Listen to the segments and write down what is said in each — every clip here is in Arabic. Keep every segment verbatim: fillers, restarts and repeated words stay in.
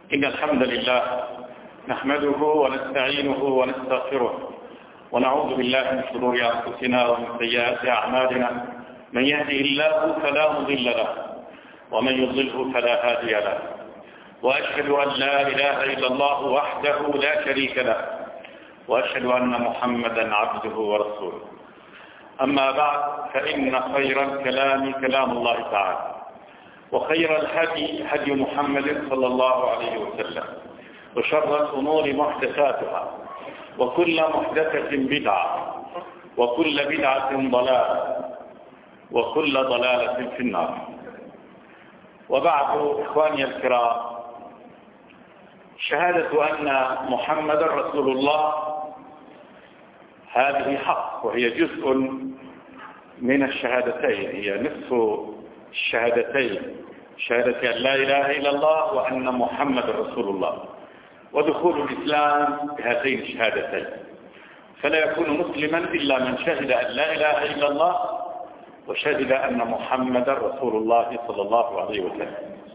إن الحمد لله نحمده ونستعينه ونستغفره ونعوذ بالله من شرور أنفسنا ومن سيئات أعمالنا. من يهده الله فلا مضل له ومن يضلله فلا هادي له، وأشهد أن لا إله إلا الله وحده لا شريك له، وأشهد أن محمدا عبده ورسوله. أما بعد، فإن خير الكلام كلام الله تعالى، وخير الهدي هدي محمد صلى الله عليه وسلم، وشر الأمور محدثاتها، وكل محدثة بدعة، وكل بدعة ضلالة، وكل ضلالة في النار. وبعد، إخواني الكرام، شهادة أن محمد رسول الله هذه حق، وهي جزء من الشهادتين، هي نصف الشهادتين، شهادة أن لا إله إلا الله وأن محمد رسول الله، ودخول الإسلام بهاتين الشهادتين. فلا يكون مسلما إلا من شهد أن لا إله إلا الله وشهد أن محمد رسول الله صلى الله عليه وسلم.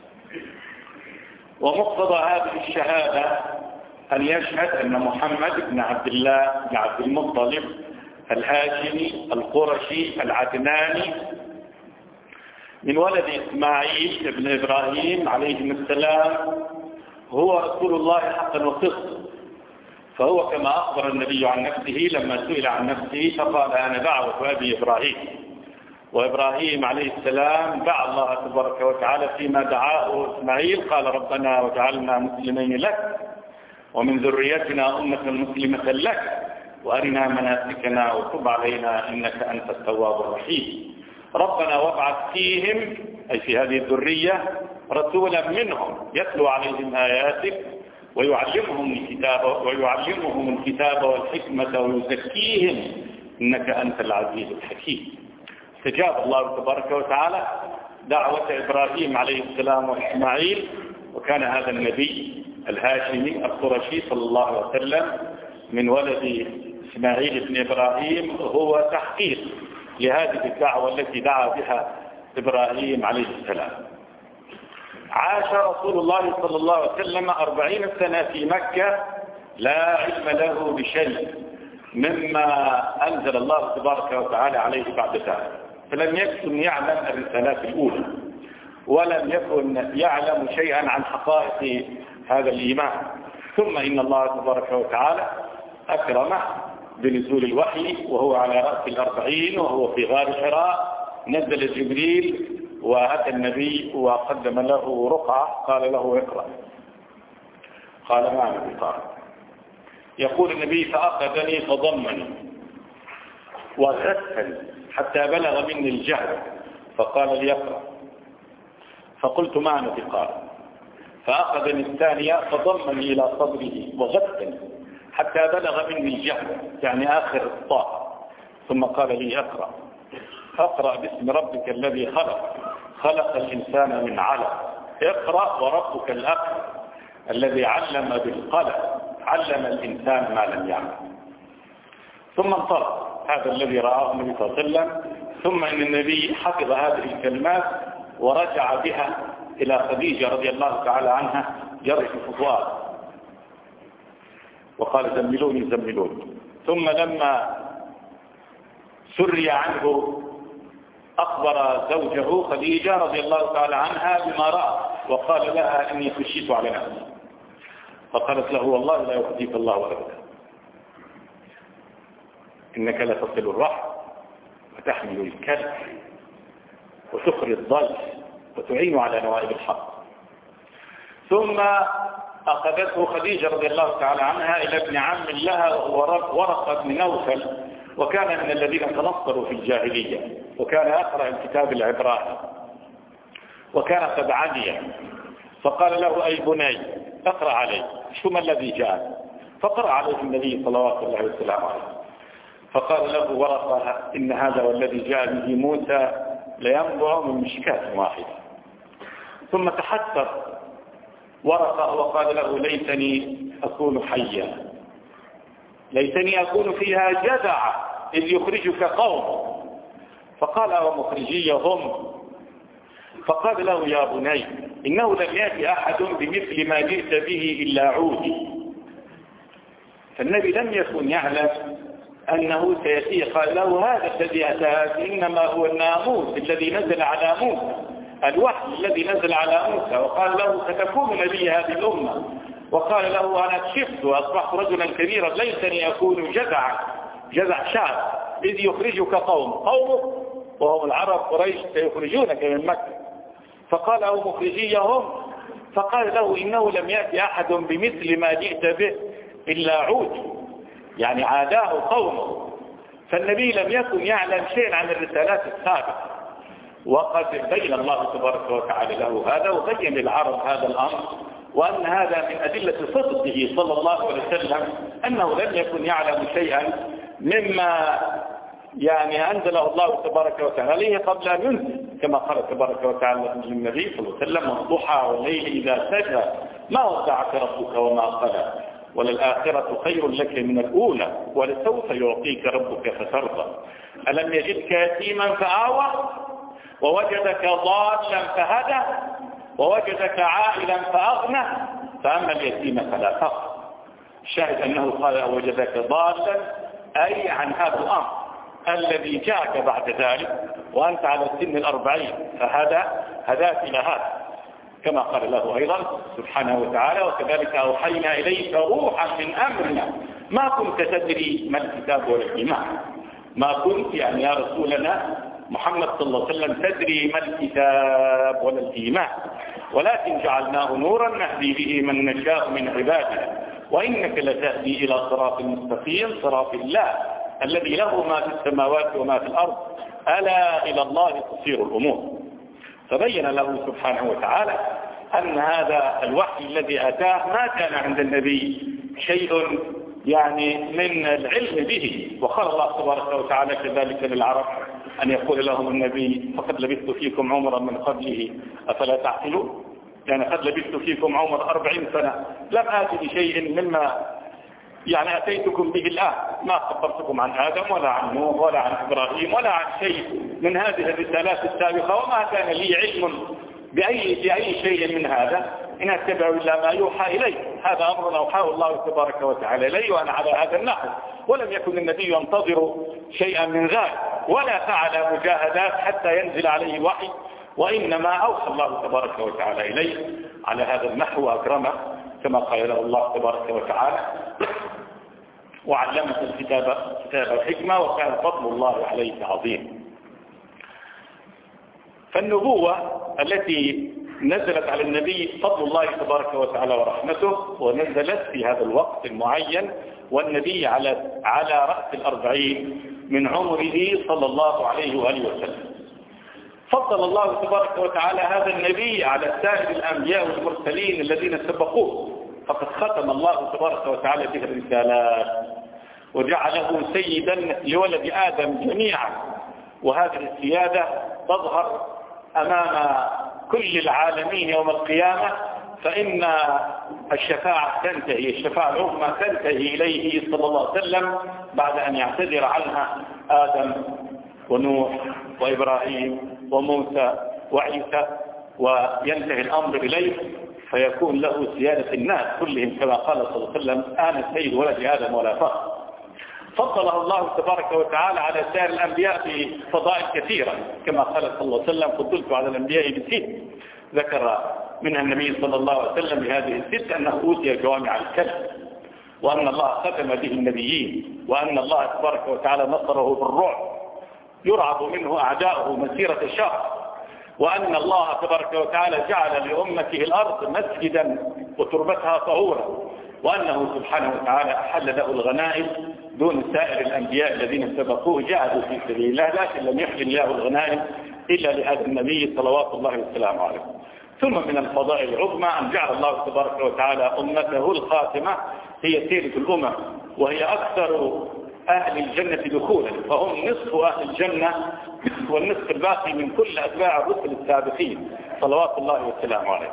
ومقتضى هذه الشهادة أن يشهد أن محمد بن عبد الله بن عبد المطلب الهاشمي القرشي العدناني من ولد إسماعيل بن إبراهيم عليهم السلام هو رسول الله حقا وصدقا. فهو كما أخبر النبي عن نفسه لما سئل عن نفسه فقال: أنا دعوة أبي إبراهيم. وإبراهيم عليه السلام دعا الله تبارك وتعالى فيما دعاه إسماعيل، قال: ربنا واجعلنا مسلمين لك ومن ذريتنا أمة مسلمة لك وأرنا مناسكنا وتب علينا إنك أنت التواب الرحيم. ربنا وابعث فيهم، أي في هذه الذرية، رسولا منهم يتلو عليهم آياتك ويعلمهم الكتاب ويعلمهم الكتاب والحكمة ويزكيهم إنك أنت العزيز الحكيم. استجاب الله تبارك وتعالى دعوة إبراهيم عليه السلام وإسماعيل، وكان هذا النبي الهاشمي القرشي صلى الله عليه وسلم من ولد إسماعيل بن إبراهيم هو تحقيق لهذه الدعوة التي دعا بها إبراهيم عليه السلام. عاش رسول الله صلى الله عليه وسلم أربعين سنة في مكة لا علم له بشيء مما أنزل الله تبارك وتعالى عليه بعد ذلك، فلم يكن يعلم الرسالات الأولى، ولم يكن يعلم شيئا عن حقائق هذا الإيمان. ثم إن الله تبارك وتعالى أكرمه بنزول الوحي وهو على رأس الأربعين، وهو في غار حراء. نزل جبريل وأتى النبي وقدم له رقعة، قال له: اقرأ. قال: ما أنا بقارئ. يقول النبي: فأخذني فضمني وغسل حتى بلغ مني الجهل، فقال لي: اقرأ. فقلت: ما أنا بقارئ. فأخذني الثانية فضمني إلى صدره وغسل حتى بلغ مني الجهل، يعني آخر الطاقة، ثم قال لي: اقرأ. اقرأ باسم ربك الذي خلق خلق الإنسان من علق اقرأ وربك الأكرم الذي علم بالقلم علم الإنسان ما لم يعلم. ثم انطلق هذا الذي رآه النبي صلى الله عليه وسلم. ثم إن النبي حفظ هذه الكلمات ورجع بها إلى خديجة رضي الله تعالى عنها جرح فضوات، وقال: زملوني زملوني. ثم لما سري عنه أخبر زوجه خديجة رضي الله تعالى عنها بما رأى، وقال لها: إني خشيت على نفسي. فقالت له: والله لا يخزيك الله أبدا، إنك لتصل الرحم وتحمل الكلب وتخري الضيف وتعين على نوائب الحق. ثم أخذته خديجة رضي الله تعالى عنها إلى ابن عم لها وهو ورقة بن نوفل، وكان من الذين تنصروا في الجاهلية، وكان يقرأ الكتاب العبراني، وكان قد عمي. فقال له: أي بني اقرأ علي، شو ما الذي جاء؟ فقرأ عليه النبي صلوات الله وسلامه عليه. فقال له ورقة: إن هذا والذي جاء به موسى لينبع من مشكاة واحدة. ثم تحسر ورقة وقال له: ليتني أكون حيا، ليتني أكون فيها جدع إذ يخرجك قوم. فقال: ومخرجي هم؟ فقال له يا بني إنه لم يأتي أحد بمثل ما جئت به إلا عودي. فالنبي لم يكن يعلم أنه سيأتي. قال له هذا الذي أتاك إنما هو الناموس الذي نزل على موسى، الوحي الذي نزل على موسى. وقال له ستكون نبي هذه الأمة. وقال له أنا كشفت وأصبحت رجلا كبيرا ليتني أكون جزعا جزع شعب إذ يخرجك قوم قومك وهم العرب قريش سيخرجونك من مكة. فقال له مخرجيهم. فقال له إنه لم يأتي أحد بمثل ما جئت به إلا عود، يعني عاداه قومه. فالنبي لم يكن يعلم شيئا عن الرسالات السابقة، وقد بين الله تبارك وتعالى له هذا وبين للعرب هذا الأمر، وأن هذا من أدلة صدقه صلى الله عليه وسلم أنه لم يكن يعلم شيئا مما يعني أنزله الله تبارك وتعالى عليه قبل أن ينزل، كما قال تبارك وتعالى للنبي صلى الله عليه وسلم والضحى والليل إذا سجى ما ودعك ربك وما قلى وللآخرة خير لك من الأولى ولسوف يعطيك ربك فترضى. ألم يجدك يتيما فآوى ووجدك ضالا فهدى ووجدك عائلا فأغنى فأما اليتيم فلا تقهر. الشاهد أنه قال وجدك ضالا أي عن هذا الأمر الذي جاءك بعد ذلك وأنت على سن الأربعين فهدى هداك إلى هذا، كما قال له أيضا سبحانه وتعالى وكذلك أوحينا إليك روحا من أمرنا ما كنت تدري ما الكتاب ولا الإيمان. ما كنت يعني يا رسولنا محمد صلى الله عليه وسلم تدري ما الكتاب ولا الإيمان، ولكن جعلناه نورا نهدي به من نشاء من عبادنا وإنك لتهدي إلى صراط مستقيم صراط الله الذي له ما في السماوات وما في الأرض ألا إلى الله تصير الأمور. فبين له سبحانه وتعالى أن هذا الوحي الذي أتاه ما كان عند النبي شيء يعني من العلم به. وقال الله تبارك وتعالى كذلك للعرب أن يقول لهم النبي فقد لبثت فيكم عمرا من قبله أفلا تعقلون، يعني قد لبثت فيكم عمر أربعين سنة لم آتي بشيء مما يعني أتيتكم به الآن، ما خبرتكم عن آدم ولا عن نوح ولا عن إبراهيم ولا عن شيء من هذه الرسالات السابقة، وما كان لي علم بأي, بأي شيء من هذا إن أتبع إلا ما يوحى إلي. هذا أمر أوحاه الله تبارك وتعالى إلي وأنا على هذا النحو. ولم يكن النبي ينتظر شيئا من ذلك ولا فعل مجاهدات حتى ينزل عليه الوحي، وإنما أوحى الله تبارك وتعالى إليه على هذا النحو وأكرمه كما قال له الله تبارك وتعالى وعلمه الكتاب كتاب الحكمة وكان فضل الله عليه عظيم. فالنبوة التي نزلت على النبي فضل الله تبارك وتعالى ورحمته ونزلت في هذا الوقت المعين والنبي على على رأس الأربعين من عمره صلى الله عليه وآله وسلم. فضل الله تبارك وتعالى هذا النبي على سائر الأنبياء والمرسلين الذين سبقوه، فقد ختم الله تبارك وتعالى به الرسالات وجعله سيدا لولد آدم جميعا. وهذه السيادة تظهر أمام كل العالمين يوم القيامة، فإن الشفاعة تنتهي الشفاعة العظمى تنتهي إليه صلى الله عليه وسلم بعد أن يعتذر عنها آدم ونوح وإبراهيم وموسى وعيسى، وينتهي الأمر إليه فيكون له سيادة الناس كلهم كما قال صلى الله عليه وسلم أنا سيد ولد آدم ولا فخر. فضله الله تبارك وتعالى على سائر الأنبياء بفضائل كثيرة كما قال صلى الله عليه وسلم فضلت على الأنبياء بست، ذكر منها النبي صلى الله عليه وسلم بهذه الست أنه أوتي جوامع الكلم، وأن الله ختم به النبيين، وأن الله تبارك وتعالى نصره بالرعب يرعب منه أعداؤه مسيرة شهر، وأن الله تبارك وتعالى جعل لأمته الأرض مسجدا وتربتها طهورا، وأنه سبحانه وتعالى أحل له الغنائم دون سائر الأنبياء الذين سبقوه جاهدوا في سبيل الله، لكن لم يحل الله الغنائم إلا لهذا النبي صلوات الله والسلام عليه. ثم من الفضائل العظمى أن جعل الله تبارك وتعالى أمته الخاتمة هي سيرة الأمم، وهي أكثر أهل الجنة دخولا، فهم نصف أهل الجنة والنصف الباقي من كل أتباع الرسل السابقين صلوات الله والسلام عليه.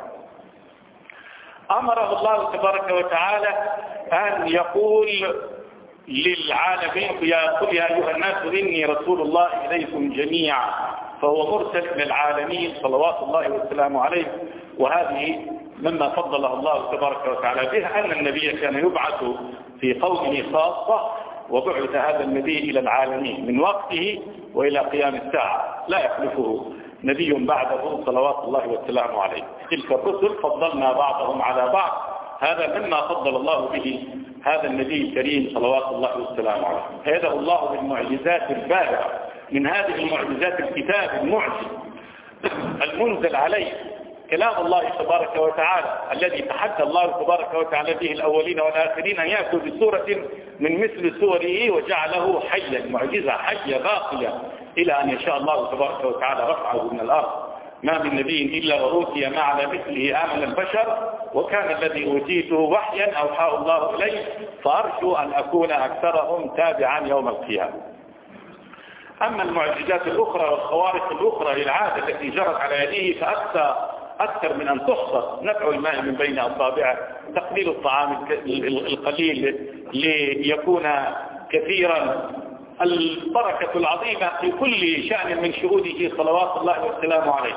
أمره الله تبارك وتعالى أن يقول للعالمين يا قل يا أيها الناس إني رسول الله إليكم جميعا فهو مرسل من العالمين صلوات الله والسلام عليه. وهذه مما فضله الله تبارك وتعالى بها أن النبي كان يبعث في قومه خاصة، وبعث هذا النبي إلى العالمين من وقته وإلى قيام الساعة، لا يخلفه نبي بعده صلوات الله والسلام عليه. تلك الرسل فضلنا بعضهم على بعض، هذا مما فضل الله به هذا النبي الكريم صلوات الله والسلام عليه. هذا الله بالمعجزات البارعة، من هذه المعجزات الكتاب المعجز المنزل عليه كلام الله تبارك وتعالى الذي تحدى الله تبارك وتعالى به الأولين والآخرين أن يأتوا بسورة من مثل سوره وجعله حيا، معجزة حية باقية إلى أن يشاء الله تبارك وتعالى رفعه من الأرض. ما من نبي إلا وأوتي ما على مثله آمن البشر، وكان الذي أوتيته وحيا أوحاه الله إليه، فأرجو أن أكون أكثرهم تابعا يوم القيامة. أما المعجزات الأخرى والخوارق الأخرى للعادة التي جرت على يديه فأكثر أكثر من أن تحصى. نفع الماء من بين أصابعه، تقليل الطعام القليل ليكون كثيرا، البركة العظيمة في كل شأن من شهوده صلوات الله والسلام عليه.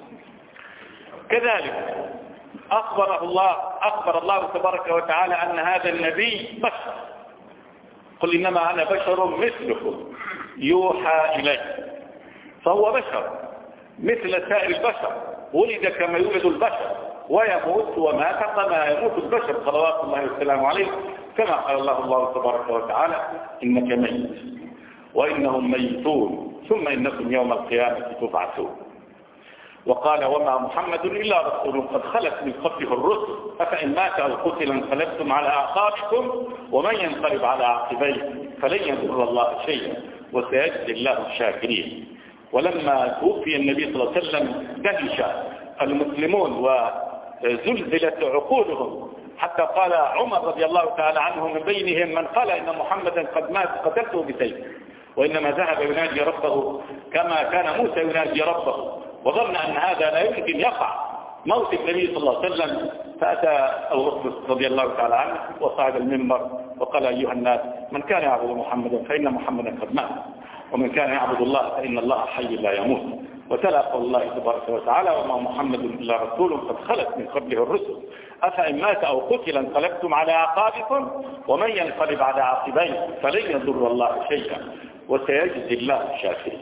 كذلك أخبره الله أخبر الله تبارك وتعالى أن هذا النبي بشر، قل إنما أنا بشر مثلكم يوحى إلي، فهو بشر مثل سائر البشر، ولد كما يولد البشر ويموت ومات كما يموت البشر صلوات الله والسلام عليه، كما قال الله الله تبارك وتعالى إنك ميت وإنهم ميتون ثم إنكم يوم القيامة تبعثون. وقال وما محمد إلا رسول قد خلت من قبله الرسل أفإن مات أو قتل انقلبتم على أعقابكم ومن ينقلب على عقبيه فلن يضر الله شيئا وسيجزي الله الشاكرين. ولما توفي النبي صلى الله عليه وسلم دهش المسلمون وزلزلت عقولهم، حتى قال عمر رضي الله تعالى عنه من بينهم من قال إن محمدا قد مات قتلته بسيف، وإنما ذهب يناجي ربه كما كان موسى يناجي ربه، وظن أن هذا لا يمكن يقع موت النبي صلى الله عليه وسلم. فأتى أبو بكر رضي الله تعالى عنه وصعد المنبر وقال أيها الناس من كان يعبد محمدا فإن محمدا قد مات، ومن كان يعبد الله فإن الله حي لا يموت. وتلا قول الله تبارك وتعالى وما محمد إلا رسول قد خلت من قبله الرسل أفإن مات أو قتل انقلبتم على أعقابكم ومن ينقلب على عقبيه فلن يضر الله شيئا وسيجزي الله الشاكرين.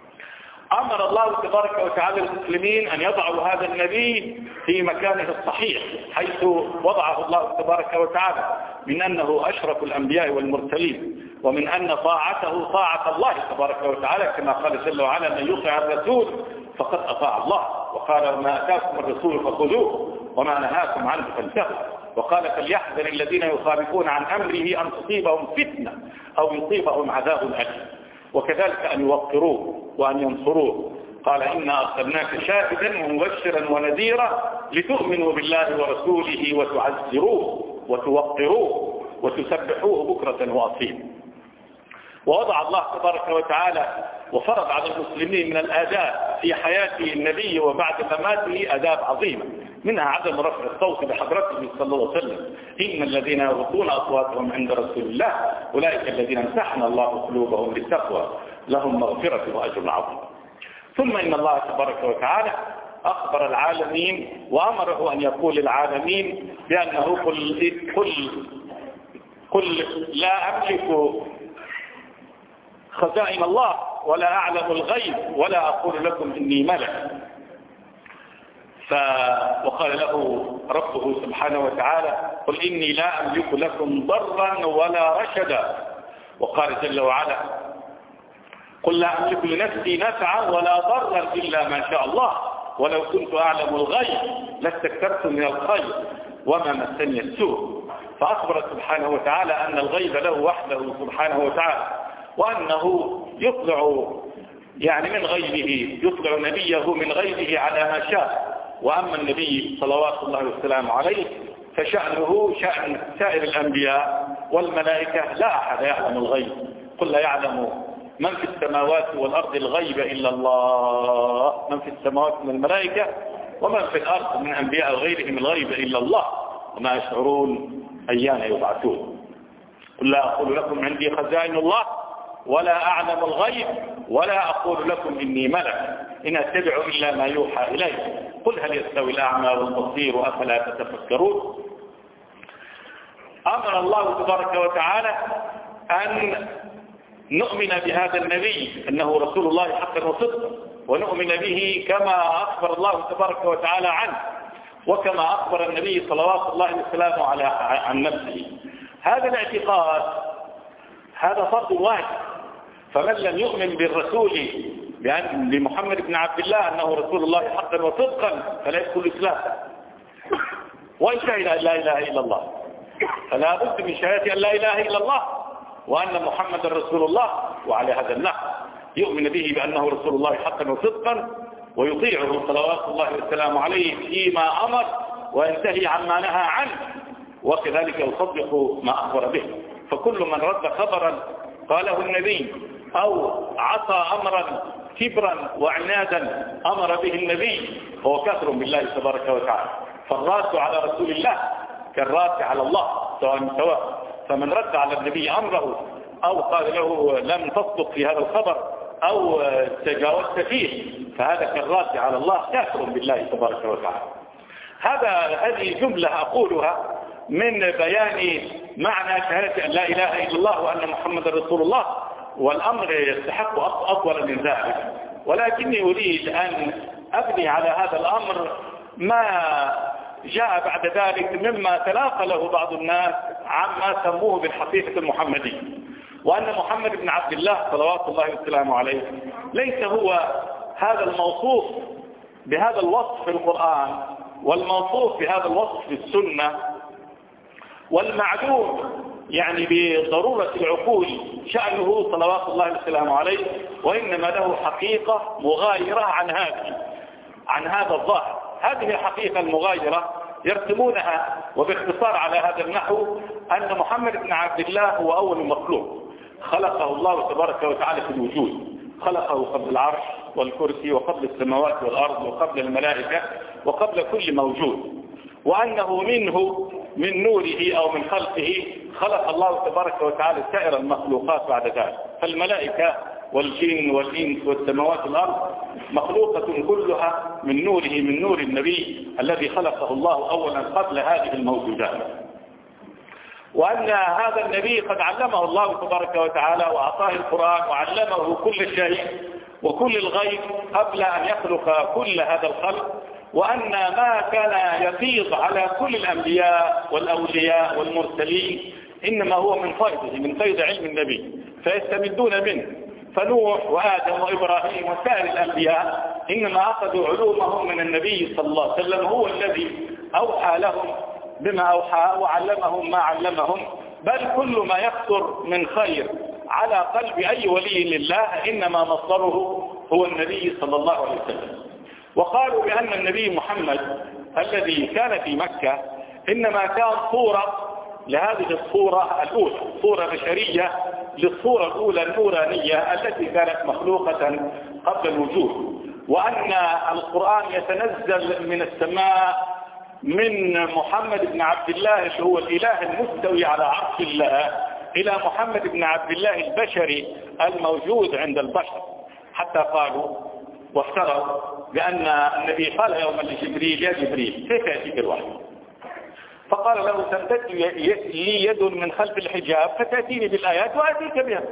أمر الله تبارك وتعالى المسلمين أن يضعوا هذا النبي في مكانه الصحيح حيث وضعه الله تبارك وتعالى، من أنه أشرف الأنبياء والمرسلين، ومن أن طاعته طاعة الله تبارك وتعالى كما قال جل وعلا من يطع الرسول فقد أطاع الله، وقال وما أتاكم الرسول فخذوه وما نهاكم عنه فانتهوا، وقال فليحذر الذين يخالفون عن أمره أن تصيبهم فتنة أو يصيبهم عذاب أليم، وكذلك أن يوقروه وأن ينصروه. قال إنا أرسلناك شاهدا ومبشرا ونذيرا لتؤمنوا بالله ورسوله وتعزروه وتوقروه وتسبحوه بكرة وأصيلا. ووضع الله تبارك وتعالى وفرض على المسلمين من الآداب في حياة النبي وبعد مماته آداب عظيمة، منها عدم رفع الصوت بحضرته صلى الله عليه وسلم. إن الذين يغضون أصواتهم عند رسول الله أولئك الذين امتحن الله قلوبهم للتقوى لهم مغفرة وأجر عظيم. ثم إن الله تبارك وتعالى أخبر العالمين وأمره أن يقول للعالمين بأنه قل, قل, قل لا أملك خزائن الله ولا أعلم الغيب ولا أقول لكم إني ملك. ف... وقال له ربه سبحانه وتعالى قل إني لا أملك لكم ضرا ولا رشدا. وقال جل وعلا قل لا أملك لنفسي نفعا ولا ضرا إلا ما شاء الله ولو كنت أعلم الغيب لاستكثرت من الخير وما مسني السوء. فأخبر سبحانه وتعالى أن الغيب له وحده سبحانه وتعالى، وأنه يطلع يعني من غيبه يطلع نبيه من غيبه على ما شاء. وأما النبي صلوات الله والسلام عليه فشأنه شأن سائر الأنبياء والملائكة، لا أحد يعلم الغيب. قل لا يعلم من في السماوات والأرض الغيب إلا الله، من في السماوات من الملائكة ومن في الأرض من أنبياء غيرهم الغيب إلا الله وما يشعرون أيان يبعثون. قل لا أقول لكم عندي خزائن الله ولا أعلم الغيب ولا أقول لكم إني ملك. إن أتبع إلا ما يوحى إلي قل هل يستوي الأعمى والبصير أفلا تتفكرون. أمر الله تبارك وتعالى أن نؤمن بهذا النبي أنه رسول الله حقا وصدقا، ونؤمن به كما أخبر الله تبارك وتعالى عنه، وكما أخبر النبي صلوات الله وسلامه على عن نفسه. هذا الاعتقاد هذا فرض واجب، فمن لم يؤمن بالرسول بأن بمحمد بن عبد الله أنه رسول الله حقا وصدقا فلا يدخل الإسلام، وإن شهد أن لا إله إلا الله فلا بد من شهادة أن لا إله إلا الله وأن محمد رسول الله. وعلى هذا النحو يؤمن به بأنه رسول الله حقا وصدقا، ويطيعه صلوات الله وسلامه عليه فيما أمر وينتهي عما نهى عنه، وكذلك يصدق ما أخبر به. فكل من رد خبرا قاله النبي أو عصى أمرا كبرا وعنادا أمر به النبي فهو كافر بالله تبارك وتعالى. فالراد على رسول الله كالراد على الله سواء سواء. فمن رد على النبي أمره أو قال له لم تصدق في هذا الخبر أو تجاوزت فيه فهذا كالراد على الله كافر بالله تبارك وتعالى. هذا هذه جملة أقولها من بيان معنى شهادة أن لا إله إلا الله وأن محمد رسول الله، والأمر يستحق أطول من ذلك، ولكني أريد أن أبني على هذا الأمر ما جاء بعد ذلك مما تلاقى له بعض الناس عما سموه بالحقيقة المحمدية، وأن محمد بن عبد الله صلوات الله وسلامه عليه ليس هو هذا الموصوف بهذا الوصف في القرآن والموصوف بهذا الوصف في السنة والمعلوم يعني بضرورة العقول شأنه صلوات الله وسلامه عليه، وإنما له حقيقة مغايرة عن هذه عن هذا الظاهر. هذه الحقيقة المغايرة يرسمونها وباختصار على هذا النحو أن محمد بن عبد الله هو أول مخلوق خلقه الله تبارك وتعالى في الوجود، خلقه قبل العرش والكرسي وقبل السماوات والأرض وقبل الملائكة وقبل كل موجود، وأنه منه من نوره أو من خلقه خلق الله تبارك وتعالى سائر المخلوقات بعد ذلك. فالملائكة والجن والإنس والسماوات والأرض مخلوقة كلها من نوره من نور النبي الذي خلقه الله أولا قبل هذه الموجودات، وأن هذا النبي قد علمه الله تبارك وتعالى وأعطاه القرآن وعلمه كل شيء وكل الغيب قبل أن يخلق كل هذا الخلق، وأن ما كان يفيض على كل الأنبياء والأولياء والمرسلين إنما هو من فيضه من فيض علم النبي فيستمدون منه. فنوح وآدم وإبراهيم وسائر الأنبياء إنما أخذوا علومهم من النبي صلى الله عليه وسلم، هو الذي أوحى لهم بما أوحى وعلمهم ما علمهم، بل كل ما يخطر من خير على قلب أي ولي لله إنما مصدره هو النبي صلى الله عليه وسلم. وقالوا بأن النبي محمد الذي كان في مكة إنما كان صورة لهذه الصورة الأولى، صورة بشرية للصورة الأولى النورانية التي كانت مخلوقة قبل الوجود، وأن القرآن يتنزل من السماء من محمد بن عبد الله اللي هو الإله المستوي على عرش الله إلى محمد بن عبد الله البشري الموجود عند البشر، حتى قالوا وافتروا بأن النبي قال يوما لجبريل يا جبريل كيف يأتيك الوحي؟ فقال له تمتد لي يد من خلف الحجاب فتأتيني بالآيات وأتيك بها.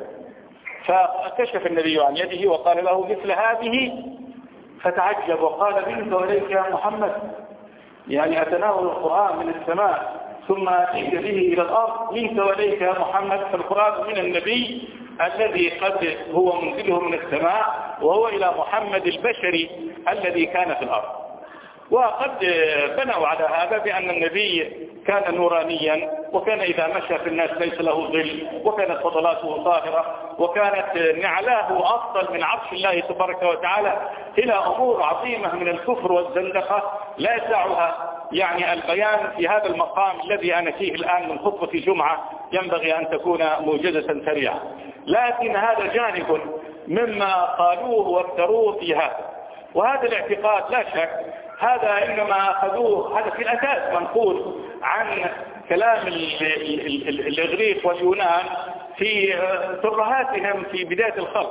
فكشف النبي عن يده وقال له مثل هذه، فتعجب وقال منك وليك يا محمد، يعني أتناول القرآن من السماء ثم أتيك به إلى الأرض منك وليك يا محمد. فالقرآن من النبي الذي قد هو منزله من السماء وهو إلى محمد البشري الذي كان في الأرض. وقد بنوا على هذا بأن النبي كان نورانيا، وكان إذا مشى في الناس ليس له ظل، وكانت فضلاته طاهرة، وكانت نعلاه أفضل من عرش الله تبارك وتعالى، إلى أمور عظيمة من الكفر والزندقة لا يسعها يعني البيان في هذا المقام الذي أنا فيه الآن من خطبة جمعة ينبغي أن تكون موجزة سريعة. لكن هذا جانب مما قالوه وافتروه في هذا، وهذا الاعتقاد لا شك هذا إنما أخذوه، هذا في الأساس منقول عن كلام الإغريق واليونان في ترهاتهم في بداية الخلق،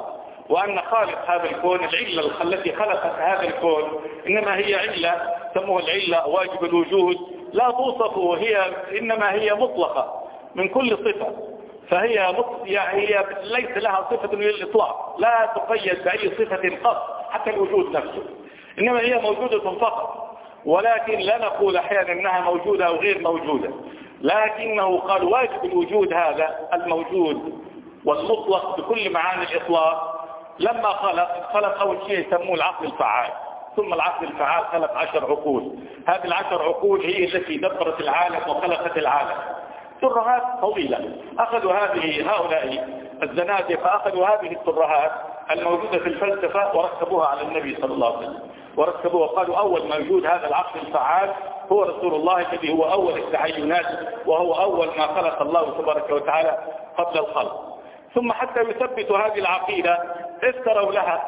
وأن خالق هذا الكون، العلة التي خلقت هذا الكون إنما هي علة سموها العلة واجب الوجود، لا توصف، وهي إنما هي مطلقة من كل صفة، فهي هي ليس لها صفة للإطلاق، لا تقيد بأي صفة قط حتى الوجود نفسه، إنما هي موجودة فقط. ولكن لا نقول أحيانا أنها موجودة أو غير موجودة، لكنه قال واجب الوجود هذا الموجود والمطلق بكل معاني الإطلاق. لما خلق خلق أول شيء يسموه العقل الفعال، ثم العقل الفعال خلق عشر عقول. هذه العشر عقول هي التي دبرت العالم وخلقت العالم. ترهات طويلة، أخذوا هذه هؤلاء الزنادقة أخذوا هذه الترهات الموجودة في الفلسفة وركبوها على النبي صلى الله عليه وسلم، وركبوها قالوا أول موجود هذا العقل الفعال هو رسول الله الذي هو أول التعينات، وهو أول ما خلق الله تبارك وتعالى قبل الخلق. ثم حتى يثبتوا هذه العقيدة افتروا لها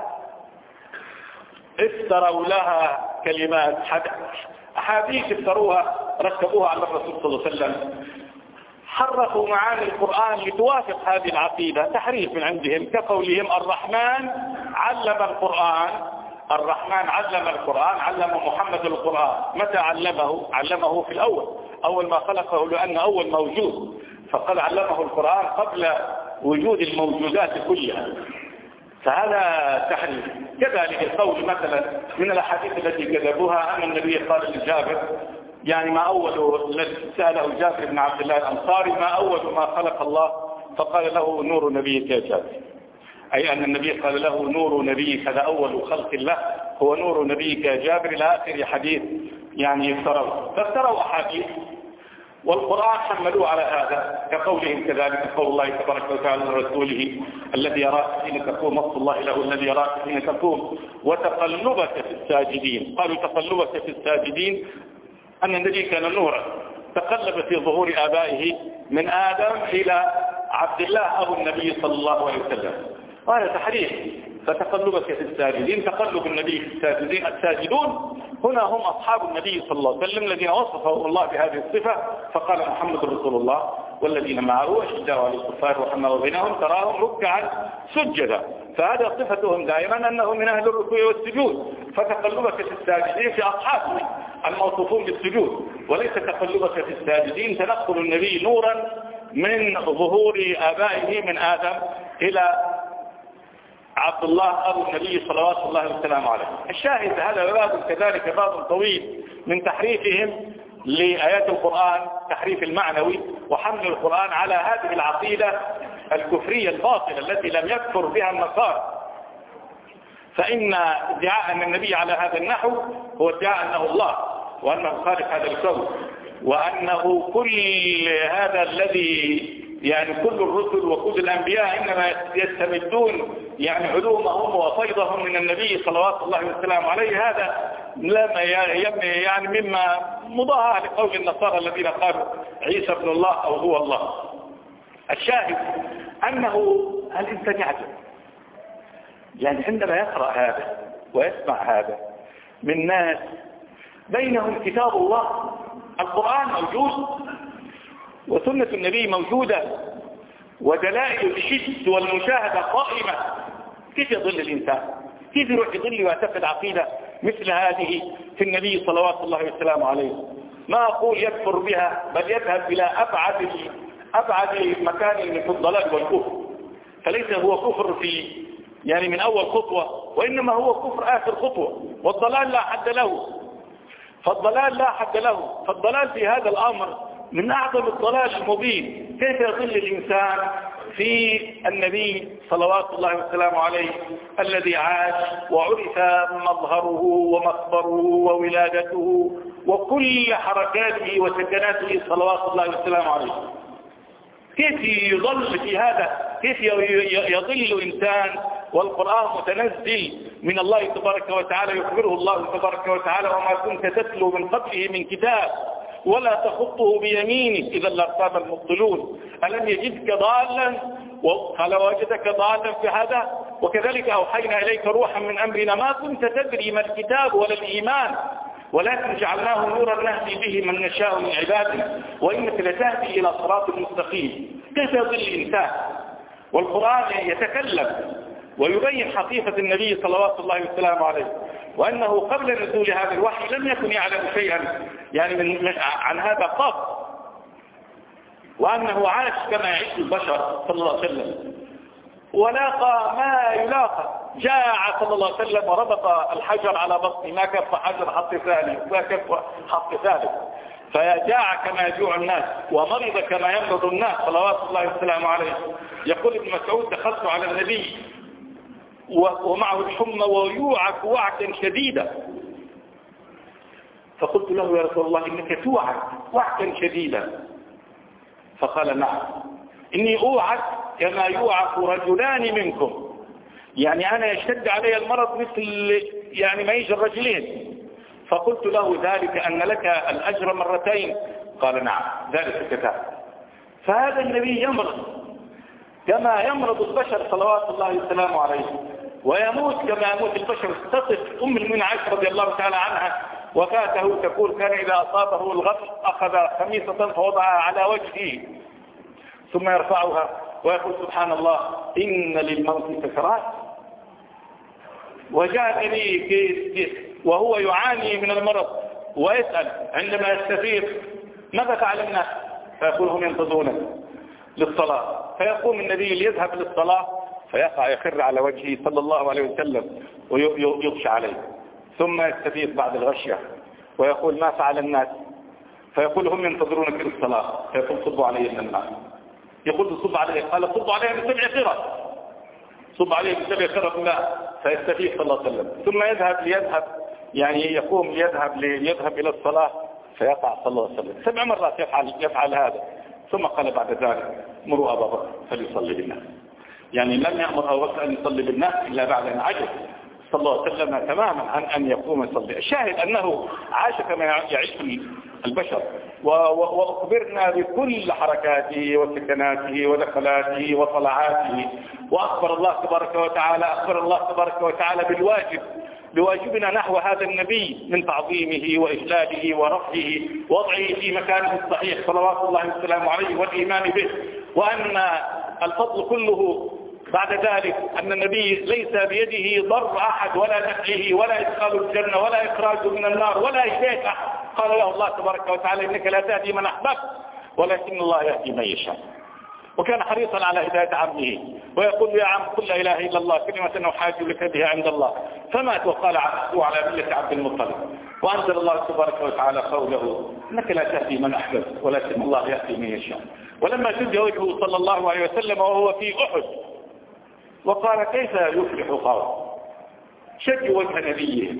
افتروا لها كلمات أحاديث افتروها ركبوها على الرسول صلى الله عليه وسلم، حرفوا معاني القرآن لتوافق هذه العقيدة، تحريف من عندهم، كقولهم الرحمن علم القرآن، الرحمن علم القرآن، علم محمد القرآن. متى علمه؟ علمه في الأول، أول ما خلقه، لأن أول موجود، فقال علمه القرآن قبل وجود الموجودات كلها، فهذا تحريف. كذلك القول مثلا من الأحاديث التي كذبوها أن النبي قال لجابر، يعني ما أول الذي سأله جابر بن عبد الله الأنصاري ما أول ما خلق الله، فقال له نور نبيك يا جابر، أي أن النبي قال له نور نبيك، هذا أول خلق الله هو نور نبيك يا جابر، إلى آخر حديث يعني يفتروا، فافتروا أحاديث والقرآن حملوه على هذا، كقولهم كذلك قول الله تبارك وتعالى لرسوله الذي يراك حين تقوم، نص الله له الذي يراك حين تقوم وتقلبك في الساجدين. قالوا تقلبك في الساجدين أن النبي كان نورا تقلب في ظهور آبائه من آدم إلى عبد الله أبو النبي صلى الله عليه وسلم، هذا تحريف. فتقلبك في الساجدين، تقلب النبي في الساجدين، الساجدون هنا هم أصحاب النبي صلى الله عليه وسلم الذين وصفه الله بهذه الصفة، فقال محمد رسول الله والذين معه أشداء على الكفار رحماء بينهم تراهم ركعا سجدا، فهذا صفتهم دائما أنهم من أهل الركوع والسجود. فتقلبك في الساجدين في أصحابه الموصوفون بالسجود، وليس تقلبك في الساجدين تنقل النبي نورا من ظهور آبائه من آدم إلى عبد الله أبو النبي صلوات الله وسلامه عليه. الشاهد هذا باب كذلك باب طويل من تحريفهم لآيات القرآن، تحريف المعنوي وحمل القرآن على هذه العقيدة الكفرية الباطلة التي لم يكفر بها النصارى. فإن ادعاء أن النبي على هذا النحو هو ادعاء أنه الله وأنه خالق هذا الكون، وأنه كل هذا الذي يعني كل الرسل وكل الأنبياء إنما يستمدون يعني علومهم وفيضهم من النبي صلوات الله وسلامه عليه، هذا لما يعني مما مضاهى لقول النصارى الذين قالوا عيسى ابن الله أو هو الله. الشاهد أنه الإنسان يعجب، يعني عندما يقرأ هذا ويسمع هذا من ناس بينهم كتاب الله، القرآن موجود وسنة النبي موجودة ودلائل الحس والمشاهدة قائمة، كيف يضل الإنسان؟ كيف يروح يضل ويعتقد عقيدة مثل هذه في النبي صلوات الله وسلامه عليه؟ ما أقول يكفر بها، بل يذهب إلى أبعد أبعد مكان في الضلال والكفر، فليس هو كفر في يعني من أول خطوة، وإنما هو كفر آخر خطوة، والضلال لا حد له، فالضلال لا حد له، فالضلال في هذا الأمر من أعظم الضلال المبين. كيف يضل الإنسان في النبي صلوات الله وسلامه عليه الذي عاش وعرف مظهره ومخبره وولادته وكل حركاته وسكناته صلوات الله وسلامه عليه؟ كيف يضل في هذا؟ كيف يضل إنسان والقرآن متنزل من الله تبارك وتعالى، يخبره الله تبارك وتعالى وما كنت تتلو من قبله من كتاب ولا تخطه بيمينك إذا لارتاب المبطلون، ألم يجدك ضالا قال وجدك ضالا في هذا، وكذلك أوحينا إليك روحا من أمرنا ما كنت تدري ما الكتاب ولا الإيمان ولكن جعلناه نورا نهدي به من نشاء من عبادنا وإنك لتهدي إلى صراط مستقيم. كيف يضل الإنسان والقرآن يتكلم ويبين حقيقة النبي صلوات الله وسلامه عليه، وأنه قبل نزول هذا الوحي لم يكن يعلم شيئا يعني من عن هذا قط، وأنه عاش كما يعيش البشر صلى الله عليه وسلم، ولاقى ما يلاقى. جاء صلى الله عليه وسلم وربط الحجر على بطنه، ما كف حجر حط ثاني، ما كف حط ثالث، فجاع كما يجوع الناس، ومرض كما يمرض الناس صلوات الله وسلامه عليه. يقول ابن مسعود: دخلت على النبي ومعه الحمى ويوعك وعكا شديدا، فقلت له: يا رسول الله إنك توعك وعكا شديدا. فقال: نعم، إني أوعك كما يوعك رجلان منكم، يعني أنا يشتد علي المرض مثل يعني ما يجي الرجلين. فقلت له: ذلك أن لك الأجر مرتين؟ قال: نعم، ذلك كتاب. فهذا النبي يمرض كما يمرض البشر صلوات الله وسلامه عليه، ويموت كما يموت البشر. تصف أم المؤمنين عائشة رضي الله تعالى عنها وفاته تقول: كان إذا أصابه الغم أخذ خميصة فوضعها على وجهه ثم يرفعها ويقول: سبحان الله إن للموت سكرات. وجاء النبي وهو يعاني من المرض ويسأل عندما يستفيق: ماذا فعل الناس؟ فيقول: هم ينتظرونك للصلاة. فيقوم النبي ليذهب للصلاة فيقع يخر على وجهه صلى الله عليه وسلم ويغشى عليه، ثم يستفيق بعد الغشية ويقول: ما فعل الناس؟ فيقول: هم ينتظرونك للصلاة. فيقول: صبوا علي الماء. يقول: صب عليه. قال: صب عليه بسبع خرق، صب عليه بسبع خرق ماء. فيستفيق صلى الله عليه وسلم، ثم يذهب ليذهب يعني يقوم ليذهب ليذهب إلى الصلاة فيقع صلى الله عليه وسلم سبع مرات يفعل يفعل هذا. ثم قال بعد ذلك: مروا أبا بكر فليصلي بالناس. يعني لم يأمر أبو بكر أن يصلي بالناس إلا بعد أن عجز صلى الله عليه وسلم تماما عن أن يقوم يصلي. الشاهد أنه عاش كما يعيش البشر، وأخبرنا بكل حركاته وسكناته ودخلاته وطلعاته، وأخبر الله تبارك وتعالى أخبر الله تبارك وتعالى بالواجب بواجبنا نحو هذا النبي من تعظيمه وإجلاله ورفعه ووضعه في مكانه الصحيح صلوات الله وسلامه عليه والإيمان به، وأن الفضل كله بعد ذلك أن النبي ليس بيده ضر أحد ولا نفعه ولا إدخال الجنة ولا إخراجه من النار ولا هداية أحد. قال له الله تبارك وتعالى: إنك لا تهدي من أحببت ولكن الله يهدي من يشاء. وكان حريصا على هداية عمه، ويقول: يا عم قل لا إله إلا الله كلمة أحاج لك بها عند الله. فمات وقال عبده على ملة عبد المطلب. وأنزل الله تبارك وتعالى قوله: إنك لا تهدي من أحببت ولكن الله يهدي من يشاء. ولما شد وجهه صلى الله عليه وسلم وهو في أحد وقال: كيف يفلح قوم، شد وجه نبيه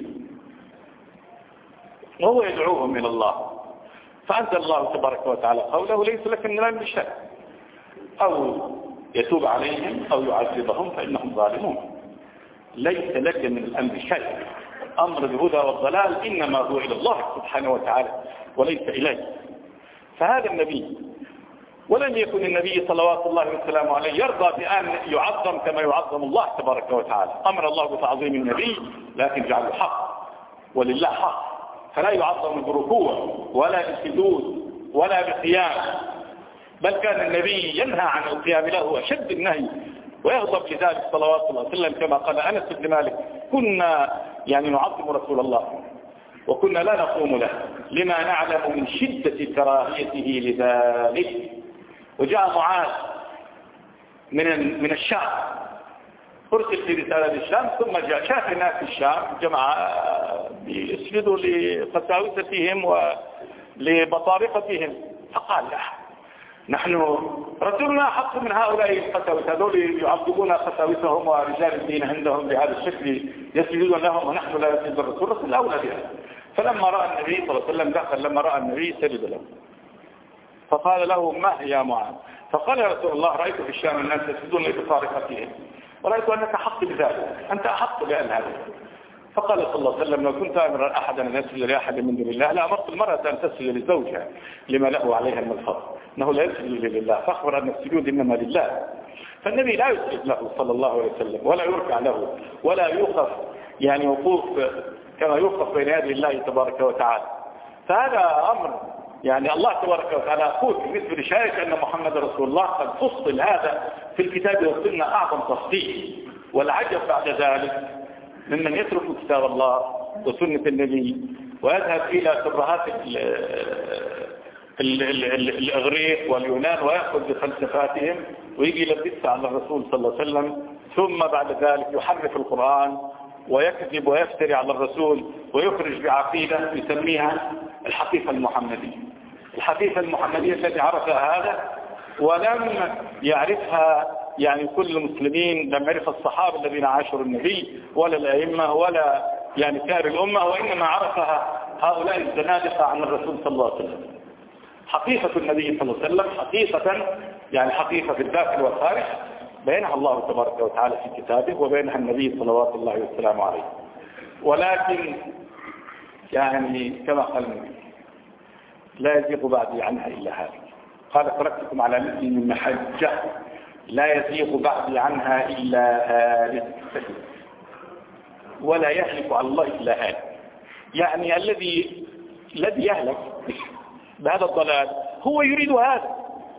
وهو يدعوهم إلى الله. فأنزل الله تبارك وتعالى قوله: ليس لك من الأمر شيء، أو يتوب عليهم أو يعذبهم فإنهم ظالمون. ليس لك من الأمر شيء، أمر الهدى والضلال إنما هو إلى الله سبحانه وتعالى وليس إليه. فهذا النبي، ولم يكن النبي صلوات الله وسلامه عليه يرضى بأن يعظم كما يعظم الله تبارك وتعالى. أمر الله بتعظيم النبي لكن جعله حق ولله حق، فلا يعظم بركوع ولا بسجود ولا بقيام، بل كان النبي ينهى عن القيام له أشد النهي ويغضب لذلك صلوات الله عليه وسلم، كما قال أنس بن مالك: كنا يعني نعظم رسول الله وكنا لا نقوم له لما نعلم من شدة كراهيته لذلك. وجاء معاذ من من الشام، أرسل في رسالة الشام، ثم جاء شاف الناس في الشام جماعة يسجدوا لقساوستهم ولبطارقتهم، فقال: لا، نحن رسولنا حق من هؤلاء القساوسة، هذول يعظمون قساوسهم ورجال الدين عندهم بهذا الشكل يسجدون لهم ونحن لا نسجد الرسول، الرسول الأولى بها. فلما رأى النبي صلى الله عليه وسلم دخل، لما رأى النبي سجد له، فقال له: ما يا معاذ؟ فقال: يا رسول الله، رأيت في الشام الناس يسجدون لبطارقتهم ورأيت أنك حق بذلك، أنت أحق بأن هذا. فقال صلى الله عليه وسلم: لو كنت أمر أحدا أن يسجد لأحد من دون الله لأمرت المرأة أن تسجد لزوجها لما له عليها من الفضل، أنه لا يسجد لله، فأخبر أن السجود إنما لله. فالنبي لا يسجد له صلى الله عليه وسلم ولا يركع له ولا يوقف يعني وقوف كما يوقف بين يدي الله تبارك وتعالى. فهذا أمر يعني الله تبارك وتعالى يقول بالنسبة لشهادة أن محمد رسول الله قد فصل هذا في الكتاب والسنة أعظم تفصيل، والعجب بعد ذلك ممن يترك كتاب الله وسنة النبي ويذهب إلى ترهات الإغريق واليونان ويأخذ بفلسفاتهم ويجي يلبسها على الرسول صلى الله عليه وسلم، ثم بعد ذلك يحرف القرآن ويكذب ويفتري على الرسول ويخرج بعقيدة يسميها الحقيقة المحمدية. الحقيقة المحمدية التي عرفها هذا ولم يعرفها يعني كل المسلمين، لم يعرف الصحابة الذين عاشروا النبي ولا الأئمة ولا يعني كار الأمة، وإنما عرفها هؤلاء الزنادقة عن الرسول صلى الله عليه وسلم. حقيقة النبي صلى الله عليه وسلم حقيقة يعني حقيقة في الداخل والخارج بينها الله تبارك وتعالى في كتابه وبينها النبي صلوات الله وسلامه عليه. ولكن يعني كما قال النبي لا يزيغ بعدي عنها إلا هذا. قال تركتكم على مثل من محجة لا يزيغ بعدي عنها إلا هالك ولا يهلك على الله إلا هالك. يعني الذي الذي يهلك بهذا الضلال هو يريد هذا،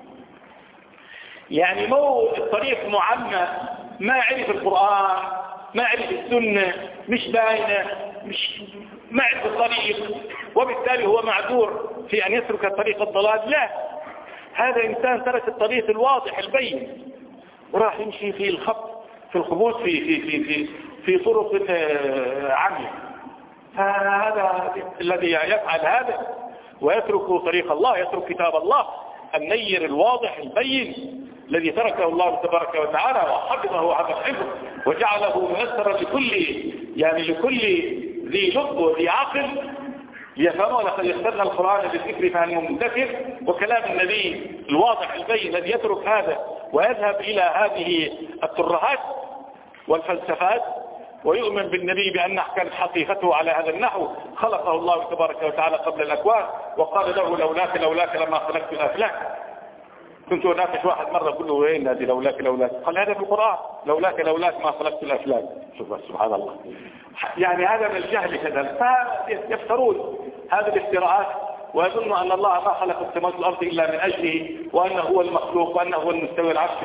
يعني مو الطريق معمى، ما يعرف القرآن ما يعرف السنة، مش باينة، مش ما يعرف الطريق، وبالتالي هو معذور في أن يترك طريق الضلال. لا، هذا إنسان ترك الطريق الواضح البين وراح يمشي في الخط في الخبوث في في في في في طرق عمية. فهذا الذي يفعل هذا ويترك طريق الله، يترك كتاب الله النير الواضح البين الذي تركه الله تبارك وتعالى وحفظه حفظ حفظ وجعله ميسرا لكل يعني لكل ذي لب وذي عقل ليفهموا. لقد يسرنا القرآن بالذكر فهل مدكر، وكلام النبي الواضح البين الذي يترك هذا ويذهب إلى هذه الترهات والفلسفات ويؤمن بالنبي بأن كانت حقيقته على هذا النحو. خلقه الله تبارك وتعالى قبل الأكوان وقال له لولاك لولاك لما خلقت الأفلاك. كنت أناقش واحد مرة أقول له وين هذه لولاك لولاك؟ قال هذا في القرآن لولاك لولاك ما خلقت الأفلاك. شوف سبحان الله، يعني هذا من الجهل كذا. فيفترون هذه الافتراءات ويظن أن الله ما خلق السماوات والأرض إلا من أجله وأنه هو المخلوق وأنه هو المستوى العرش.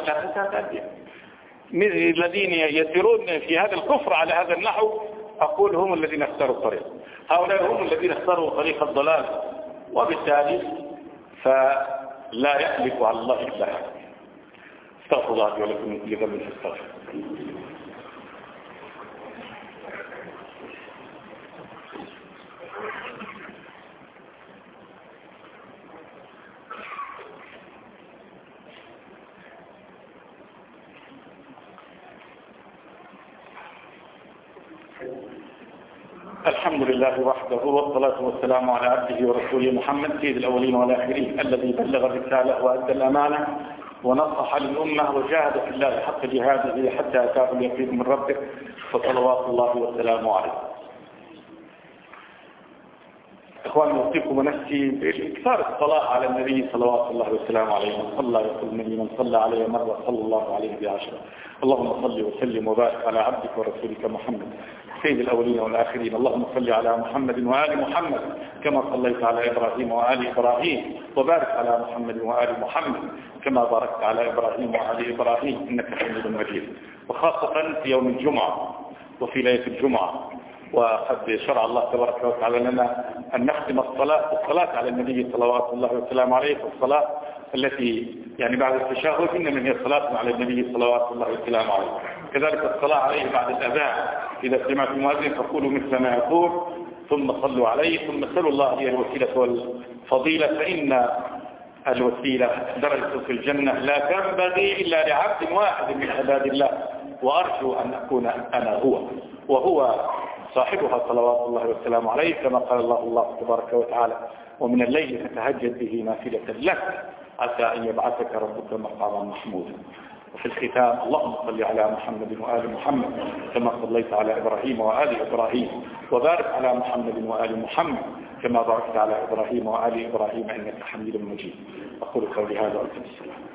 الذين يسيرون في هذا الكفر على هذا النحو أقول هم الذين اختاروا الطريق، هؤلاء هم الذين اختاروا طريق الضلال، وبالتالي فلا يحلف على الله إلا هذا. استغفر الله ولكم من كل ذنب فاستغفر. الحمد لله وحده والصلاة والسلام على عبده ورسوله محمد سيد الأولين والآخرين الذي بلغ الرسالة وأدى الأمانة ونصح للأمة وجاهد في الله حق جهاده حتى أتاه اليقين من ربه، فصلوات الله وسلامه عليه. إخواني أوصيكم ونفسي بإكثار الصلاة على النبي صلوات الله وسلامه عليه. من صلى يقول النبي من صلى عليه مرة صلى الله عليه بعشرة. اللهم صل وسلم وبارك على عبدك ورسولك محمد سيد الأولين والآخرين. اللهم صل على محمد وآل محمد كما صليت على إبراهيم وآل إبراهيم، وبارك على محمد وآل محمد كما باركت على إبراهيم وآل إبراهيم إنك حميد مجيد. وخاصة في يوم الجمعة وفي ليلة الجمعة، وقد شرع الله تبارك وتعالى لنا أن نختم الصلاة الصلاة على النبي صلوات الله وسلامه عليه. الصلاة التي يعني بعد التشهد إنما هي الصلاة على النبي صلوات الله وسلامه عليه. كذلك الصلاة عليه بعد الأذان، إذا سمعت المؤذن فقولوا مثل ما يقول ثم صلوا عليه ثم سلوا الله هي الوسيلة والفضيلة، فإن الوسيلة درجة في الجنة لا تنبغي إلا لعبد واحد من عباد الله، وأرجو أن أكون أنا هو وهو صاحبها صلوات الله والسلام عليه، كما قال الله الله تبارك وتعالى ومن الليل فتهجد به نافلة لك عسى أن يبعثك ربك مقاما محمودا. وفي الختام اللهم صل على محمد وآل محمد كما صليت على إبراهيم وآل إبراهيم، وبارك على محمد وآل محمد كما باركت على إبراهيم وآل إبراهيم إنك حميد مجيد. أقول قولي هذا وأستغفر الله.